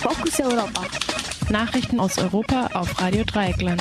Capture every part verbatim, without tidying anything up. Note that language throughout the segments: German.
Fokus Europa. Nachrichten aus Europa auf Radio Dreieckland.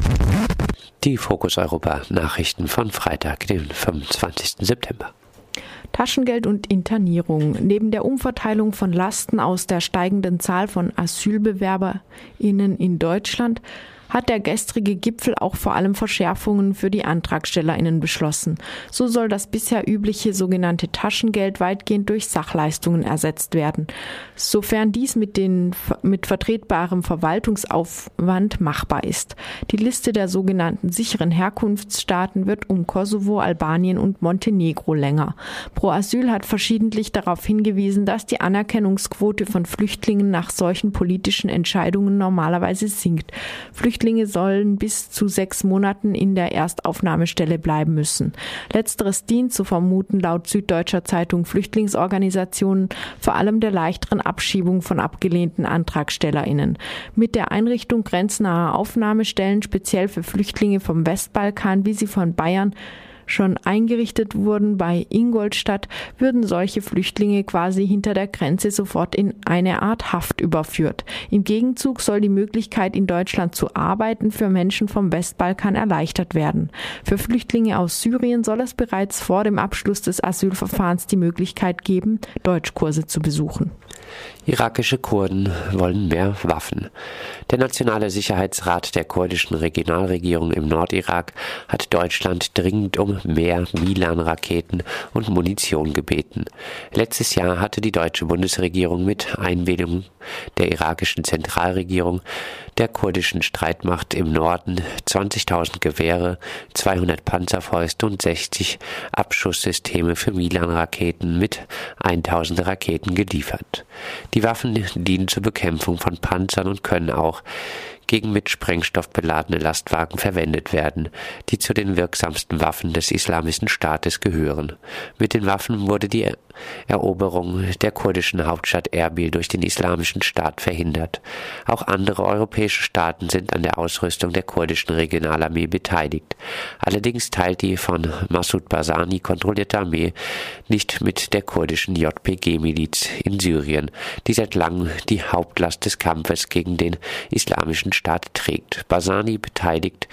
Die Fokus Europa Nachrichten von Freitag, den fünfundzwanzigsten September. Taschengeld und Internierung. Neben der Umverteilung von Lasten aus der steigenden Zahl von AsylbewerberInnen in Deutschland hat der gestrige Gipfel auch vor allem Verschärfungen für die AntragstellerInnen beschlossen. So soll das bisher übliche sogenannte Taschengeld weitgehend durch Sachleistungen ersetzt werden, sofern dies mit, den, mit vertretbarem Verwaltungsaufwand machbar ist. Die Liste der sogenannten sicheren Herkunftsstaaten wird um Kosovo, Albanien und Montenegro länger. Pro Asyl hat verschiedentlich darauf hingewiesen, dass die Anerkennungsquote von Flüchtlingen nach solchen politischen Entscheidungen normalerweise sinkt. Flüchtlinge Flüchtlinge sollen bis zu sechs Monaten in der Erstaufnahmestelle bleiben müssen. Letzteres dient, so vermuten laut Süddeutscher Zeitung Flüchtlingsorganisationen, vor allem der leichteren Abschiebung von abgelehnten AntragstellerInnen. Mit der Einrichtung grenznaher Aufnahmestellen, speziell für Flüchtlinge vom Westbalkan, wie sie von Bayern schon eingerichtet wurden bei Ingolstadt, würden solche Flüchtlinge quasi hinter der Grenze sofort in eine Art Haft überführt. Im Gegenzug soll die Möglichkeit, in Deutschland zu arbeiten, für Menschen vom Westbalkan erleichtert werden. Für Flüchtlinge aus Syrien soll es bereits vor dem Abschluss des Asylverfahrens die Möglichkeit geben, Deutschkurse zu besuchen. Irakische Kurden wollen mehr Waffen. Der Nationale Sicherheitsrat der kurdischen Regionalregierung im Nordirak hat Deutschland dringend um mehr Milan-Raketen und Munition gebeten. Letztes Jahr hatte die deutsche Bundesregierung mit Einwilligung der irakischen Zentralregierung der kurdischen Streitmacht im Norden zwanzigtausend Gewehre, zweihundert Panzerfäuste und sechzig Abschusssysteme für Milan-Raketen mit tausend Raketen geliefert. Die Waffen dienen zur Bekämpfung von Panzern und können auch gegen mit Sprengstoff beladene Lastwagen verwendet werden, die zu den wirksamsten Waffen des Islamischen Staates gehören. Mit den Waffen wurde die Eroberung der kurdischen Hauptstadt Erbil durch den Islamischen Staat verhindert. Auch andere europäische Staaten sind an der Ausrüstung der kurdischen Regionalarmee beteiligt. Allerdings teilt die von Massoud Barzani kontrollierte Armee nicht mit der kurdischen J P G-Miliz in Syrien, die seit langem die Hauptlast des Kampfes gegen den Islamischen Staat trägt. Barzani beteiligt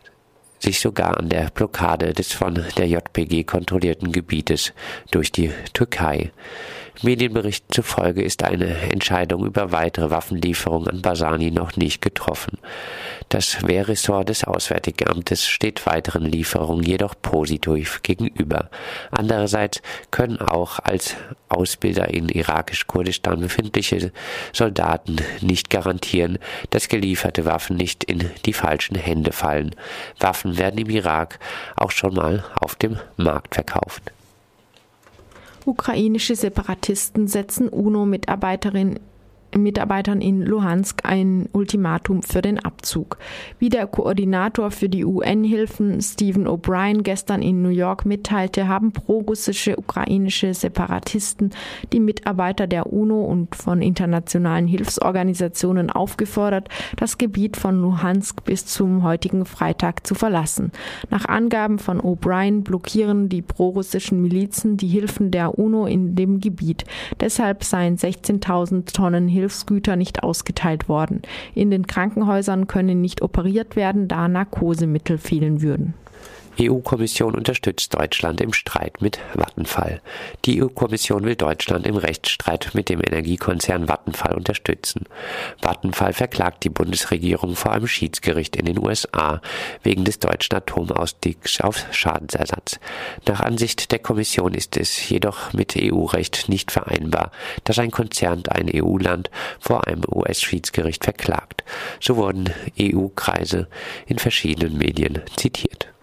sich sogar an der Blockade des von der J P G kontrollierten Gebietes durch die Türkei. Medienberichten zufolge ist eine Entscheidung über weitere Waffenlieferungen an Barzani noch nicht getroffen. Das Wehrressort des Auswärtigen Amtes steht weiteren Lieferungen jedoch positiv gegenüber. Andererseits können auch als Ausbilder in irakisch-Kurdistan befindliche Soldaten nicht garantieren, dass gelieferte Waffen nicht in die falschen Hände fallen. Waffen werden im Irak auch schon mal auf dem Markt verkauft. Ukrainische Separatisten setzen UNO-Mitarbeiterin Mitarbeitern in Luhansk ein Ultimatum für den Abzug. Wie der Koordinator für die U N-Hilfen Stephen O'Brien gestern in New York mitteilte, haben pro-russische ukrainische Separatisten die Mitarbeiter der UNO und von internationalen Hilfsorganisationen aufgefordert, das Gebiet von Luhansk bis zum heutigen Freitag zu verlassen. Nach Angaben von O'Brien blockieren die pro-russischen Milizen die Hilfen der UNO in dem Gebiet. Deshalb seien sechzehntausend Tonnen Hilfsgüter nicht ausgeteilt worden. In den Krankenhäusern können nicht operiert werden, da Narkosemittel fehlen würden. E U-Kommission unterstützt Deutschland im Streit mit Vattenfall. Die E U-Kommission will Deutschland im Rechtsstreit mit dem Energiekonzern Vattenfall unterstützen. Vattenfall verklagt die Bundesregierung vor einem Schiedsgericht in den U S A wegen des deutschen Atomausstiegs auf Schadensersatz. Nach Ansicht der Kommission ist es jedoch mit E U-Recht nicht vereinbar, dass ein Konzern ein E U-Land vor einem U S-Schiedsgericht verklagt. So wurden E U-Kreise in verschiedenen Medien zitiert.